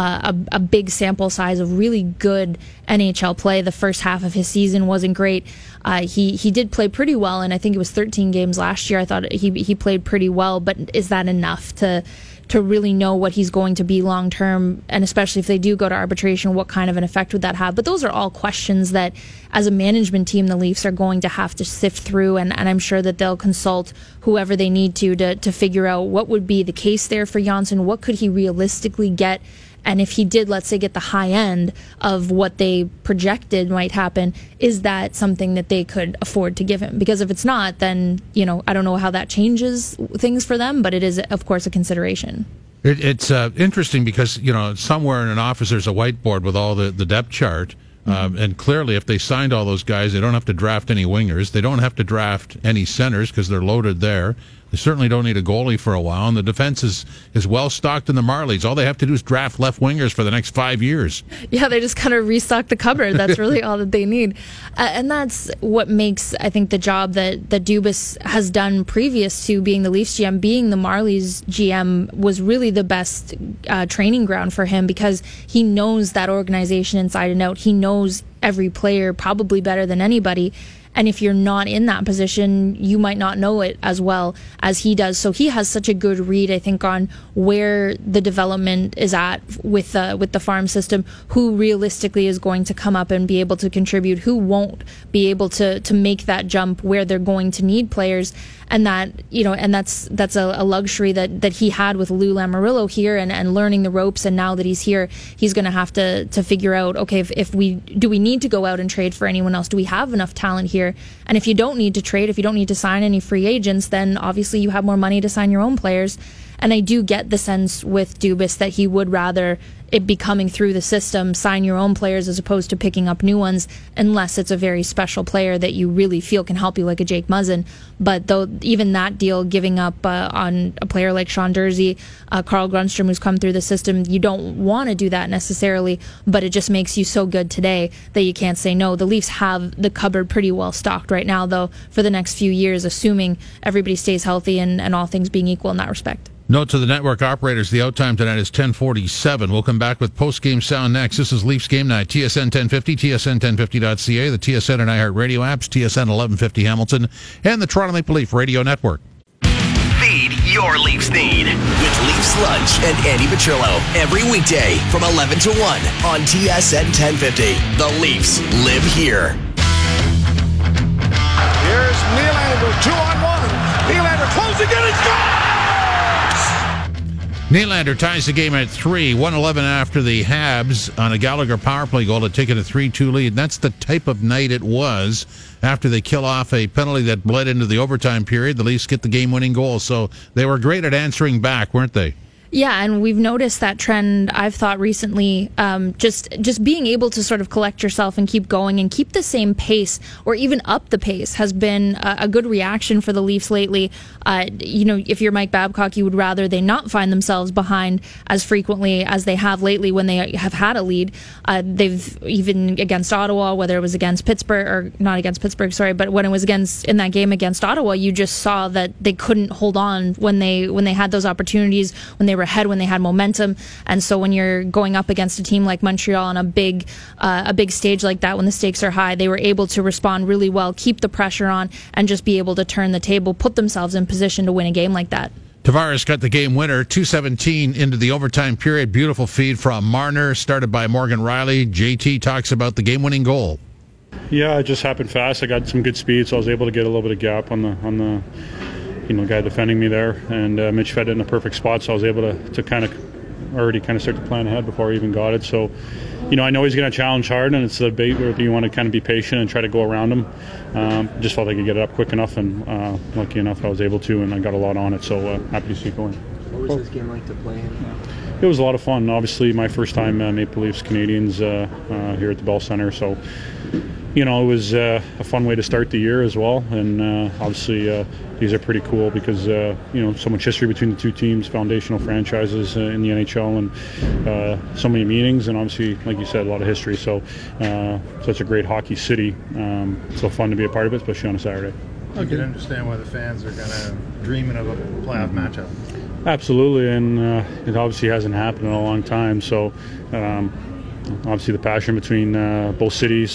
D: a big sample size of really good NHL play. The first half of his season wasn't great. He did play pretty well, and I think it was 13 games last year. I thought he played pretty well, but is that enough to really know what he's going to be long term? And especially if they do go to arbitration, what kind of an effect would that have? But those are all questions that, as a management team, the Leafs are going to have to sift through, and I'm sure that they'll consult whoever they need to figure out what would be the case there for Janssen. What could he realistically get? And if he did, let's say, get the high end of what they projected might happen, is that something that they could afford to give him? Because if it's not, then, I don't know how that changes things for them, but it is, of course, a consideration.
C: It's interesting because, somewhere in an office there's a whiteboard with all the depth chart. And clearly, if they signed all those guys, they don't have to draft any wingers. They don't have to draft any centers because they're loaded there. They certainly don't need a goalie for a while. And the defense is well stocked in the Marlies. All they have to do is draft left wingers for the next 5 years. Yeah,
D: they just kind of restock the cupboard. That's really all that they need. And that's what makes, I think, the job that Dubas has done previous to being the Leafs GM, being the Marlies GM, was really the best training ground for him, because he knows that organization inside and out. He knows every player probably better than anybody. And if you're not in that position, you might not know it as well as he does. So he has such a good read, I think, on where the development is at with the farm system, who realistically is going to come up and be able to contribute, who won't be able to make that jump where they're going to need players. And that, and that's a luxury that he had with Lou Lamoriello here and learning the ropes. And now that he's here, he's going to have to figure out, okay, if we need to go out and trade for anyone else? Do we have enough talent here? And if you don't need to trade, if you don't need to sign any free agents, then obviously you have more money to sign your own players. And I do get the sense with Dubas that he would rather it be coming through the system, sign your own players as opposed to picking up new ones, unless it's a very special player that you really feel can help you, like a Jake Muzzin. But though even that deal, giving up on a player like Sean Durzi, Carl Grundstrom, who's come through the system, you don't want to do that necessarily, but it just makes you so good today that you can't say no. The Leafs have the cupboard pretty well stocked right now, though, for the next few years, assuming everybody stays healthy and all things being equal in that respect.
C: Note to the network operators, the out time tonight is 10:47. We'll come back with post-game sound next. This is Leafs Game Night, TSN 1050, TSN1050.ca, the TSN and iHeartRadio apps, TSN 1150 Hamilton, and the Toronto Maple Leaf Radio Network.
A: Feed your Leafs need with Leafs Lunch and Andy Petrillo every weekday from 11 to 1 on TSN 1050. The Leafs live here.
B: Here's Nylander, 2-on-1. Nylander closing in, it's gone!
C: Nylander ties the game at 3, 1:11 after the Habs on a Gallagher power play goal to take it a 3-2 lead. And that's the type of night it was after they kill off a penalty that bled into the overtime period. The Leafs get the game-winning goal. So they were great at answering back, weren't they?
D: Yeah, and we've noticed that trend, I've thought recently, just being able to sort of collect yourself and keep going and keep the same pace or even up the pace has been a good reaction for the Leafs lately. If you're Mike Babcock, you would rather they not find themselves behind as frequently as they have lately when they have had a lead. They've even against Ottawa, whether it was against Pittsburgh, or not against Pittsburgh, sorry, but when it was in that game against Ottawa, you just saw that they couldn't hold on when they had those opportunities, when they were ahead, when they had momentum. And so when you're going up against a team like Montreal on a big stage like that, when the stakes are high, they were able to respond really well, keep the pressure on, and just be able to turn the table, put themselves in position to win a game like that.
C: Tavares got the game winner, 2:17 into the overtime period. Beautiful feed from Marner, started by Morgan Rielly. JT talks about the game-winning goal.
F: Yeah, it just happened fast. I got some good speed, so I was able to get a little bit of gap on the guy defending me there, and Mitch fed it in a perfect spot, so I was able to kind of already start to plan ahead before I even got it. So, I know he's going to challenge hard, and it's the debate where you want to kind of be patient and try to go around him. Just felt I could get it up quick enough, and lucky enough I was able to, and I got a lot on it, so happy to see it going.
G: What was this game like to play in?
F: It was a lot of fun. Obviously, my first time Maple Leafs Canadians here at the Bell Center, so it was a fun way to start the year as well. And obviously, these are pretty cool because so much history between the two teams, foundational franchises in the NHL, and so many meetings, and obviously, like you said, a lot of history. So, such a great hockey city. So fun to be a part of it, especially on a Saturday.
H: You can understand why the fans are kind of dreaming of a playoff matchup.
F: Absolutely, and it obviously hasn't happened in a long time. So, obviously, the passion between both cities,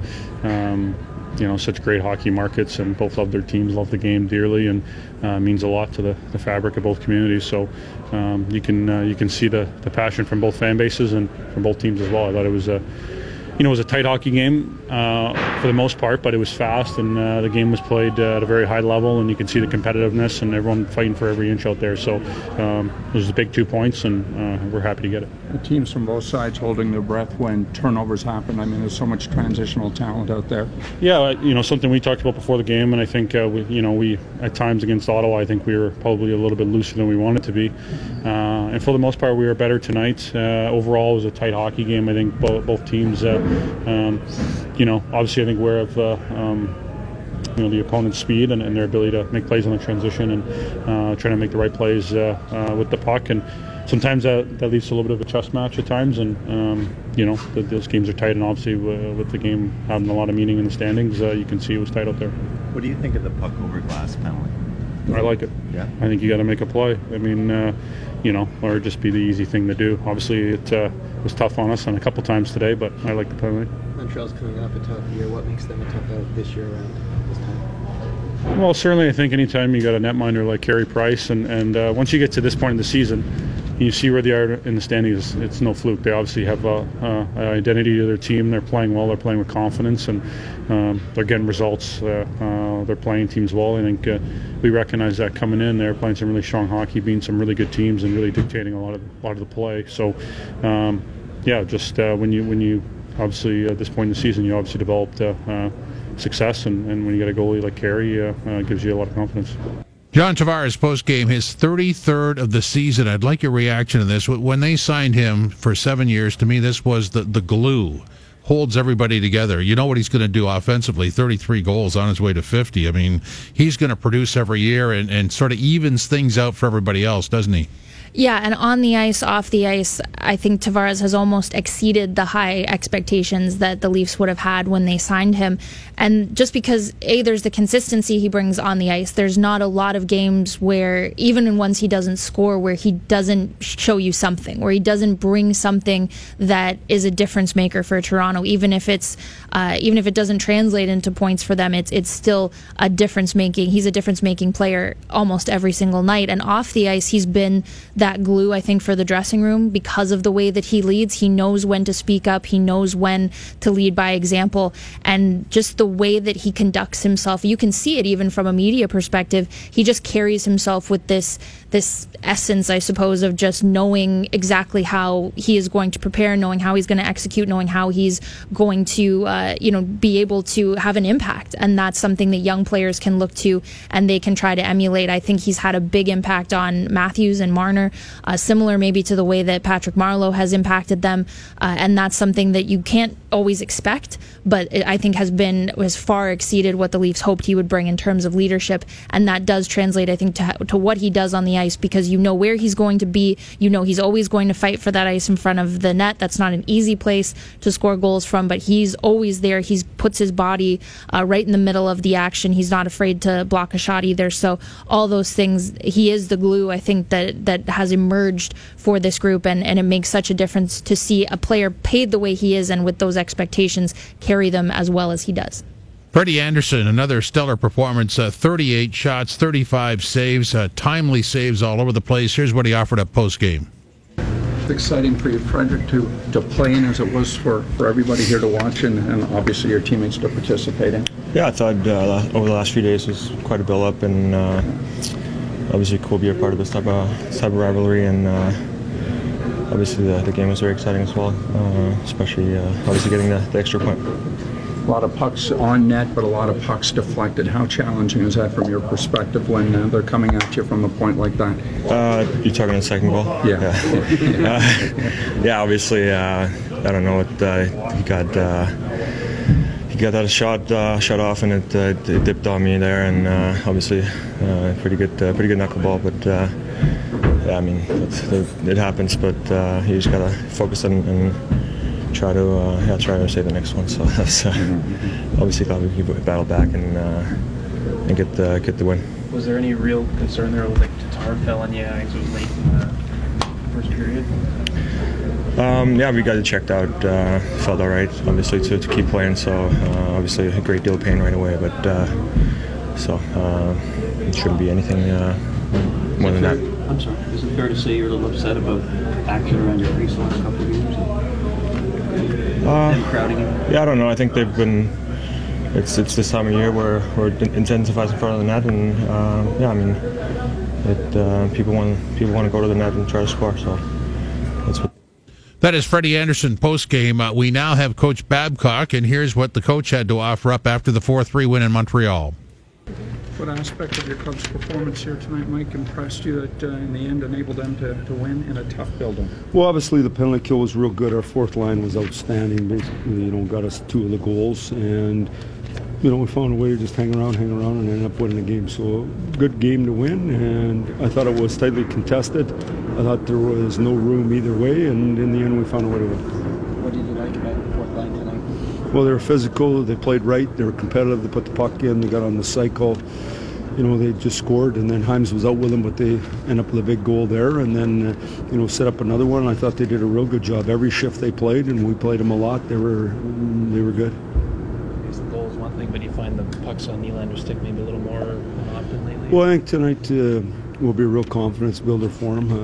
F: such great hockey markets, and both love their teams, love the game dearly, and means a lot to the fabric of both communities. So, you can see the passion from both fan bases and from both teams as well. I thought it was a tight hockey game for the most part, but it was fast, and the game was played at a very high level, and you can see the competitiveness and everyone fighting for every inch out there. So it was a big 2 points, and we're happy to get it.
I: The teams from both sides holding their breath when turnovers happen. I mean, there's so much transitional talent out there.
F: Yeah, something we talked about before the game, and I think we at times against Ottawa, I think we were probably a little bit looser than we wanted to be, and for the most part, we were better tonight. Overall, it was a tight hockey game. I think both teams. Obviously, I think we're of the opponent's speed and their ability to make plays on the transition and trying to make the right plays with the puck. And sometimes that leads to a little bit of a chess match at times. And those games are tight. And obviously, with the game having a lot of meaning in the standings, you can see it was tight out there.
J: What do you think of the puck over glass penalty?
F: I like it.
J: Yeah.
F: I think you got to make a play. I mean, or just be the easy thing to do. Obviously, it was tough on us on a couple times today, but I like the penalty.
G: Montreal's coming off a tough year. What makes them a tough out this year around this time?
F: Well, certainly I think anytime you got a netminder like Carey Price, and once you get to this point in the season, you see where they are in the standings. It's no fluke. They obviously have an identity to their team. They're playing well. They're playing with confidence, and they're getting results. They're playing teams well. I think we recognize that coming in. They're playing some really strong hockey, beating some really good teams, and really dictating a lot of the play. So, when you obviously at this point in the season, you obviously developed success, and when you get a goalie like Carey, it gives you a lot of confidence.
C: John Tavares post-game, his 33rd of the season. I'd like your reaction to this. When they signed him for 7 years, to me, this was the glue. Holds everybody together. You know what he's going to do offensively. 33 goals on his way to 50. I mean, he's going to produce every year and sort of evens things out for everybody else, doesn't he?
D: Yeah, and on the ice, off the ice, I think Tavares has almost exceeded the high expectations that the Leafs would have had when they signed him. And just because, there's the consistency he brings on the ice, there's not a lot of games where, even in ones he doesn't score, where he doesn't show you something, where he doesn't bring something that is a difference maker for Toronto. Even if it doesn't translate into points for them, it's still a difference making. He's a difference making player almost every single night. And off the ice, he's been that glue, I think, for the dressing room because of the way that he leads. He knows when to speak up. He knows when to lead by example. And just the way that he conducts himself, you can see it even from a media perspective. He just carries himself with this essence, I suppose, of just knowing exactly how he is going to prepare, knowing how he's going to execute, knowing how he's going to, be able to have an impact. And that's something that young players can look to and they can try to emulate. I think he's had a big impact on Matthews and Marner, similar maybe to the way that Patrick Marleau has impacted them. And that's something that you can't always expect, but I think has far exceeded what the Leafs hoped he would bring in terms of leadership. And that does translate, I think, to what he does on the ice, because you know where he's going to be. You know he's always going to fight for that ice in front of the net. That's not an easy place to score goals from, but he's always there. He puts his body right in the middle of the action. He's not afraid to block a shot either. So all those things, he is the glue, I think, that has emerged for this group, and it makes such a difference to see a player paid the way he is and with those expectations carry them as well as he does.
C: Freddie Andersen, another stellar performance, 38 shots, 35 saves, timely saves all over the place. Here's what he offered up post-game.
I: It's exciting for you, Frederick, to play in as it was for everybody here to watch, and obviously your teammates to participate in.
K: Yeah, I thought over the last few days was quite a build-up, and obviously cool to be a part of this type of rivalry, and obviously the game was very exciting as well, especially obviously getting the extra point.
I: A lot of pucks on net, but a lot of pucks deflected. How challenging is that from your perspective when they're coming at you from a point like that?
K: You're talking the second goal?
I: Yeah.
K: Yeah, obviously, I don't know what he got that shot off, and it dipped on me there, and obviously pretty good knuckleball, but yeah, I mean it happens, but you just gotta focus and try to save the next one. So that's obviously glad we could battle back and get the win.
L: Was there any real concern there, like Tatar fell on you as it was late in the first period?
K: Yeah, we got it checked out. Felt all right, obviously, to keep playing. So obviously a great deal of pain right away, but it shouldn't be anything more than that.
M: I'm sorry. Is it fair to say you're a little upset about action around your crease the last couple of games? Them crowding you?
K: Yeah, I don't know. I think they've been. It's this time of year where it intensifies in front of the net, and yeah, I mean, people want to go to the net and try to score. So that's what.
C: That is Freddie Andersen post-game. We now have Coach Babcock, and here's what the coach had to offer up after the 4-3 win in Montreal.
I: What aspect of your club's performance here tonight, Mike, impressed you that in the end enabled them to win in a tough building?
N: Well, obviously the penalty kill was real good. Our fourth line was outstanding. Basically, got us 2 of the goals, and we found a way to just hang around, and end up winning the game. So good game to win, and I thought it was tightly contested. I thought there was no room either way, and in the end we found a way to win.
M: What did you like about the fourth line tonight?
N: Well, they were physical, they played right, they were competitive, they put the puck in, they got on the cycle. They just scored, and then Hymes was out with them, but they end up with a big goal there, and then, set up another one. I thought they did a real good job. Every shift they played, and we played them a lot, they were good.
L: I guess the goal is one thing, but you find the pucks on Nylander's stick maybe a little more often lately?
N: Well, I think tonight will be a real confidence builder for him.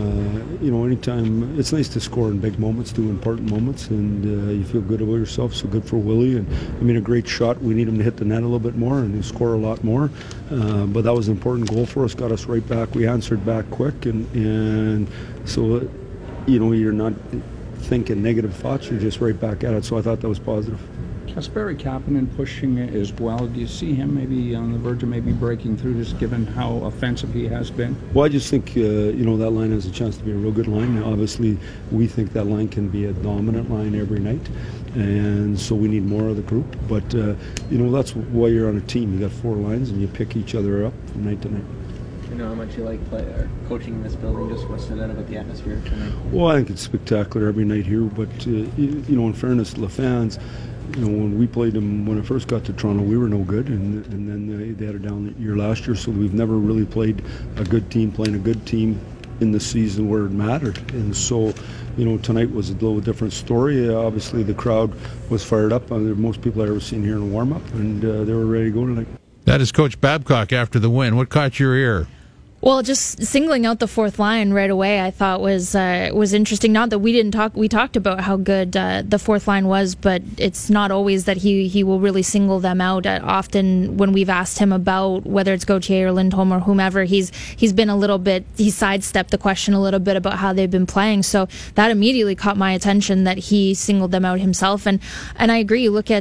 N: Anytime, it's nice to score in big moments, do important moments, and you feel good about yourself, so good for Willie. And a great shot. We need him to hit the net a little bit more and score a lot more. But that was an important goal for us, got us right back. We answered back quick, and so, you're not thinking negative thoughts, you're just right back at it. So I thought that was positive.
I: Kasperi Kapanen pushing it as well. Do you see him maybe on the verge of maybe breaking through, just given how offensive he has been?
N: Well, I just think that line has a chance to be a real good line. Now, obviously, we think that line can be a dominant line every night, and so we need more of the group. But that's why you're on a team. You got 4 lines, and you pick each other up from night to night.
M: You know how much you like coaching in this building? Just what's it about the atmosphere tonight?
N: Well, I think it's spectacular every night here. But in fairness to the fans. When we played them when I first got to Toronto, we were no good, and then they had a down year last year, so we've never really played a good team, playing a good team in the season where it mattered. And so, tonight was a little different story. Obviously, the crowd was fired up. Most people I've ever seen here in a warm-up, and they were ready to go tonight.
C: That is Coach Babcock after the win. What caught your ear?
D: Well, just singling out the fourth line right away, I thought was interesting. Not that we talked about how good the fourth line was, but it's not always that he will really single them out. Often when we've asked him about whether it's Gauthier or Lindholm or whomever, he's been a little bit, he sidestepped the question a little bit about how they've been playing. So that immediately caught my attention that he singled them out himself. And I agree. You look at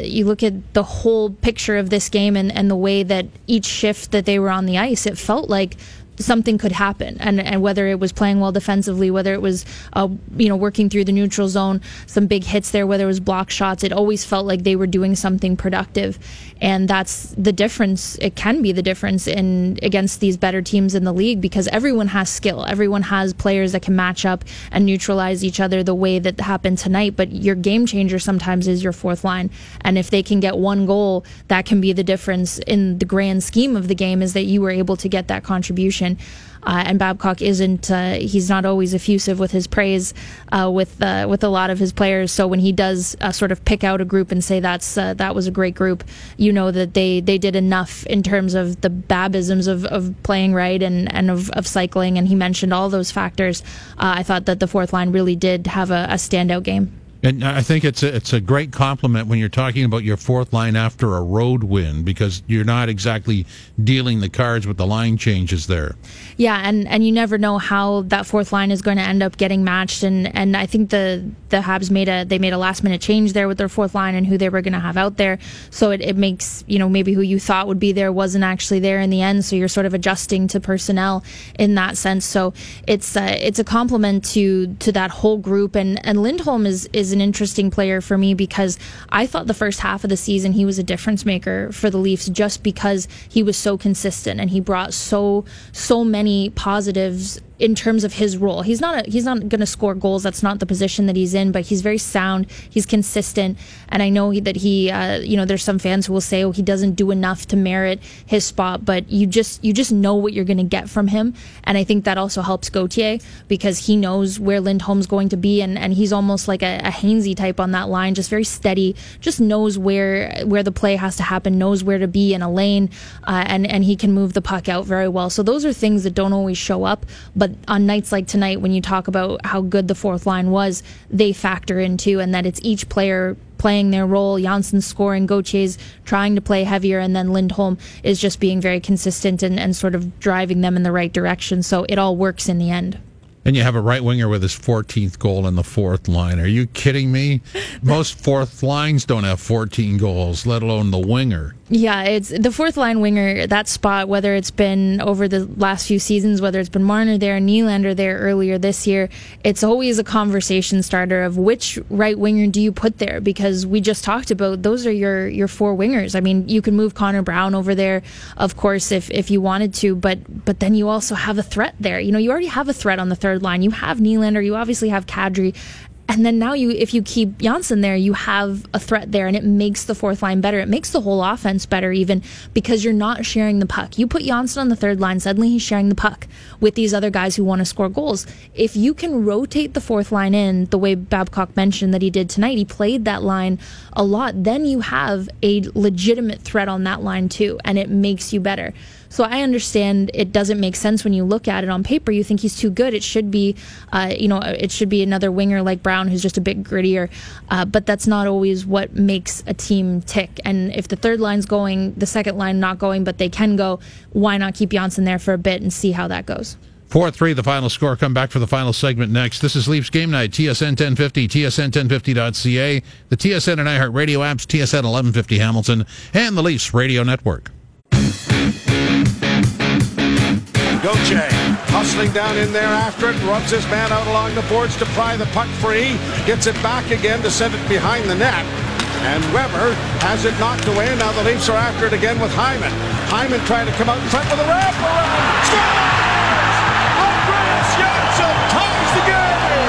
D: the whole picture of this game and the way that each shift that they were on the ice, it felt like something could happen, and whether it was playing well defensively, whether it was working through the neutral zone, some big hits there, whether it was block shots, it always felt like they were doing something productive. And that's the difference. It can be the difference against these better teams in the league, because everyone has skill, everyone has players that can match up and neutralize each other the way that happened tonight. But your game changer sometimes is your fourth line, and if they can get one goal, that can be the difference in the grand scheme of the game, is that you were able to get that contribution. And Babcock he's not always effusive with his praise with a lot of his players. So when he does sort of pick out a group and say that was a great group, you know that they did enough in terms of the Babisms of playing right and of cycling. And he mentioned all those factors. I thought that the fourth line really did have a standout game.
C: And I think it's a great compliment when you're talking about your fourth line after a road win, because you're not exactly dealing the cards with the line changes there.
D: Yeah, and you never know how that fourth line is going to end up getting matched. And I think the Habs made a last minute change there with their fourth line and who they were going to have out there. So it makes, maybe who you thought would be there wasn't actually there in the end. So you're sort of adjusting to personnel in that sense. So it's a compliment to that whole group. And Lindholm is an interesting player for me, because I thought the first half of the season he was a difference maker for the Leafs, just because he was so consistent and he brought so many positives in terms of his role. He's not going to score goals. That's not the position that he's in, but he's very sound. He's consistent. And I know that he there's some fans who will say, he doesn't do enough to merit his spot, but you just know what you're going to get from him. And I think that also helps Gauthier, because he knows where Lindholm's going to be, and he's almost like a Hainsey type on that line, just very steady, just knows where the play has to happen, knows where to be in a lane, and he can move the puck out very well. So those are things that don't always show up, but on nights like tonight, when you talk about how good the fourth line was, they factor into, and that it's each player playing their role. Jansson's scoring, Gauthier's trying to play heavier, and then Lindholm is just being very consistent and sort of driving them in the right direction. So it all works in the end.
C: And you have a right winger with his 14th goal in the fourth line. Are you kidding me? Most fourth lines don't have 14 goals, let alone the winger.
D: Yeah, it's the fourth line winger, that spot, whether it's been over the last few seasons, whether it's been Marner there, Nylander there earlier this year, it's always a conversation starter of which right winger do you put there, because we just talked about those are your four wingers. I mean, you can move Connor Brown over there, of course, if you wanted to, but then you also have a threat there. You already have a threat on the third line. You have Nylander, you obviously have Kadri, and then now if you keep Jansson there, you have a threat there, and it makes the fourth line better. It makes the whole offense better, even because you're not sharing the puck. You put Jansson on the third line, suddenly he's sharing the puck with these other guys who want to score goals. If you can rotate the fourth line in the way Babcock mentioned that he did tonight, he played that line a lot, then you have a legitimate threat on that line too, and it makes you better. So I understand it doesn't make sense when you look at it on paper. You think he's too good. It should be, it should be another winger like Brown who's just a bit grittier. But that's not always what makes a team tick. And if the third line's going, the second line not going, but they can go, why not keep Jansson there for a bit and see how that goes?
C: 4-3, the final score. Come back for the final segment next. This is Leafs Game Night, TSN 1050, TSN1050.ca, the TSN and iHeart Radio apps, TSN 1150 Hamilton, and the Leafs Radio Network.
B: Gauthier hustling down in there after it, rubs his man out along the boards to pry the puck free, gets it back again to send it behind the net. And Weber has it knocked away, and now the Leafs are after it again with Hyman. Hyman trying to come out in front with a wraparound. Scores! Andreas Janssen ties the game!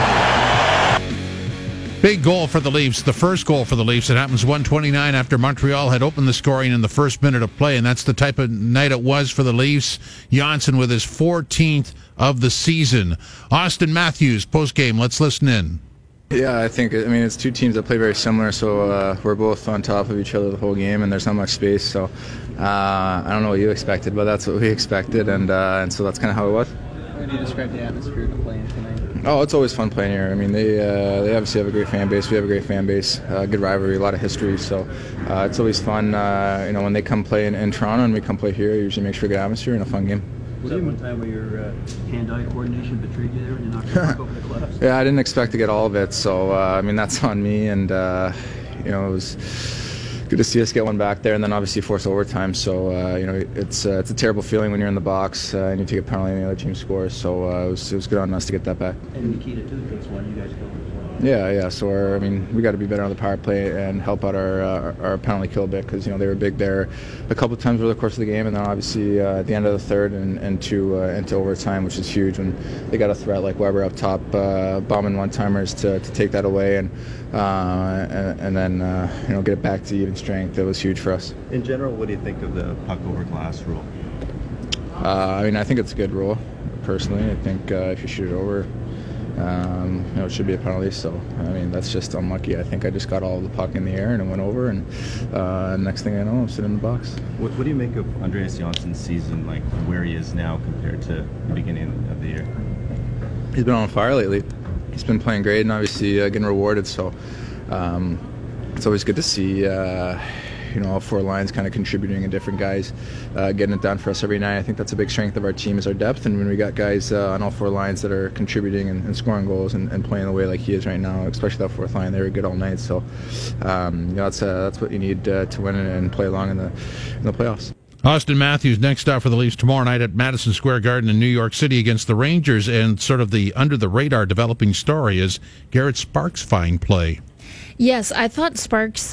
C: Big goal for the Leafs, the first goal for the Leafs. It happens 1:29 after Montreal had opened the scoring in the first minute of play, and that's the type of night it was for the Leafs. Jansson with his 14th of the season. Austin Matthews, postgame, let's listen in.
O: Yeah, I mean, it's two teams that play very similar, so we're both on top of each other the whole game, and there's not much space. So I don't know what you expected, but that's what we expected, and so that's kind of how it was.
M: How do you describe the atmosphere to play in tonight?
O: Oh, it's always fun playing here. I mean, they obviously have a great fan base. We have a great fan base, good rivalry, a lot of history. So it's always fun. When they come play in Toronto and we come play here, it usually makes for a good atmosphere and a fun game.
P: Was that one time where your hand-eye coordination betrayed you there and you knocked the puck over the clubs?
O: Yeah, I didn't expect to get all of it, so I mean that's on me, and it was good to see us get one back there, and then obviously force overtime. So it's a terrible feeling when you're in the box and you take a penalty and the other team scores. So it was good on us to get that back.
P: And Nikita too takes one. You guys go as well.
O: Yeah. So we got to be better on the power play and help out our penalty kill a bit, because they were big there a couple of times over the course of the game, and then obviously at the end of the third and into overtime, which is huge when they got a threat like Weber up top, bombing one-timers to take that away and then get it back to even strength. It was huge for us.
J: In general, what do you think of the puck over glass rule?
O: I think it's a good rule. Personally, I think if you shoot it over, it should be a penalty. So that's just unlucky. I think I just got all of the puck in the air and it went over, and next thing I know, I'm sitting in the box.
J: What do you make of Andreas Johnsson's season, like where he is now compared to the beginning of the year?
O: He's been on fire lately. He's been playing great and obviously getting rewarded. So it's always good to see all four lines kind of contributing and different guys getting it done for us every night. I think that's a big strength of our team is our depth, and when we got guys on all four lines that are contributing and scoring goals and playing the way like he is right now, especially that fourth line, they were good all night. So that's what you need to win and play along in the playoffs.
C: Austin Matthews next up for the Leafs tomorrow night at Madison Square Garden in New York City against the Rangers, and sort of the under-the-radar developing story is Garrett Sparks' fine play.
D: Yes, I thought Sparks,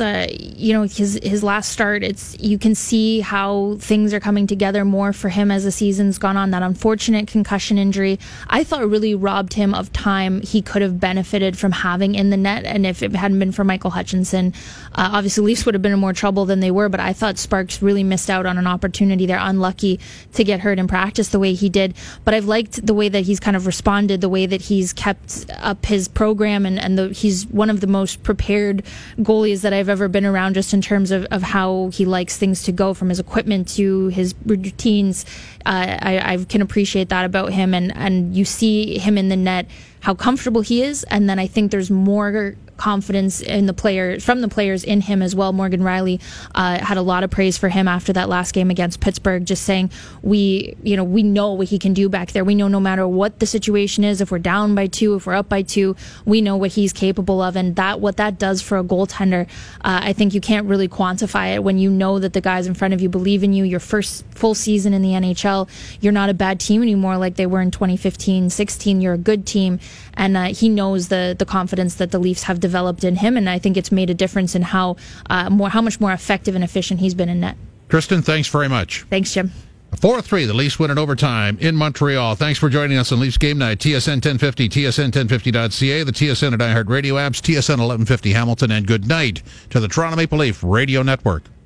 D: his last start, you can see how things are coming together more for him as the season's gone on. That unfortunate concussion injury, I thought really robbed him of time he could have benefited from having in the net. And if it hadn't been for Michael Hutchinson, obviously Leafs would have been in more trouble than they were. But I thought Sparks really missed out on an opportunity there. Unlucky to get hurt in practice the way he did. But I've liked the way that he's kind of responded, the way that he's kept up his program, and he's one of the most prepared goalies that I've ever been around, just in terms of how he likes things to go, from his equipment to his routines. I can appreciate that about him, and you see him in the net, how comfortable he is, and then I think there's more confidence from the players in him as well. Morgan Rielly had a lot of praise for him after that last game against Pittsburgh, just saying we know what he can do back there. We know no matter what the situation is, if we're down by 2, if we're up by 2, we know what he's capable of, and what that does for a goaltender, I think you can't really quantify it when you know that the guys in front of you believe in you. Your first full season in the NHL, you're not a bad team anymore like they were in 2015-16. You're a good team, and he knows the confidence that the Leafs have developed in him, and I think it's made a difference in how much more effective and efficient he's been in net.
C: Kristen, thanks very much.
D: Thanks, Jim.
C: 4-3, the Leafs win in overtime in Montreal. Thanks for joining us on Leafs Game Night. TSN 1050, TSN1050.ca, the TSN and iHeartRadio apps, TSN 1150 Hamilton, and good night to the Toronto Maple Leaf Radio Network.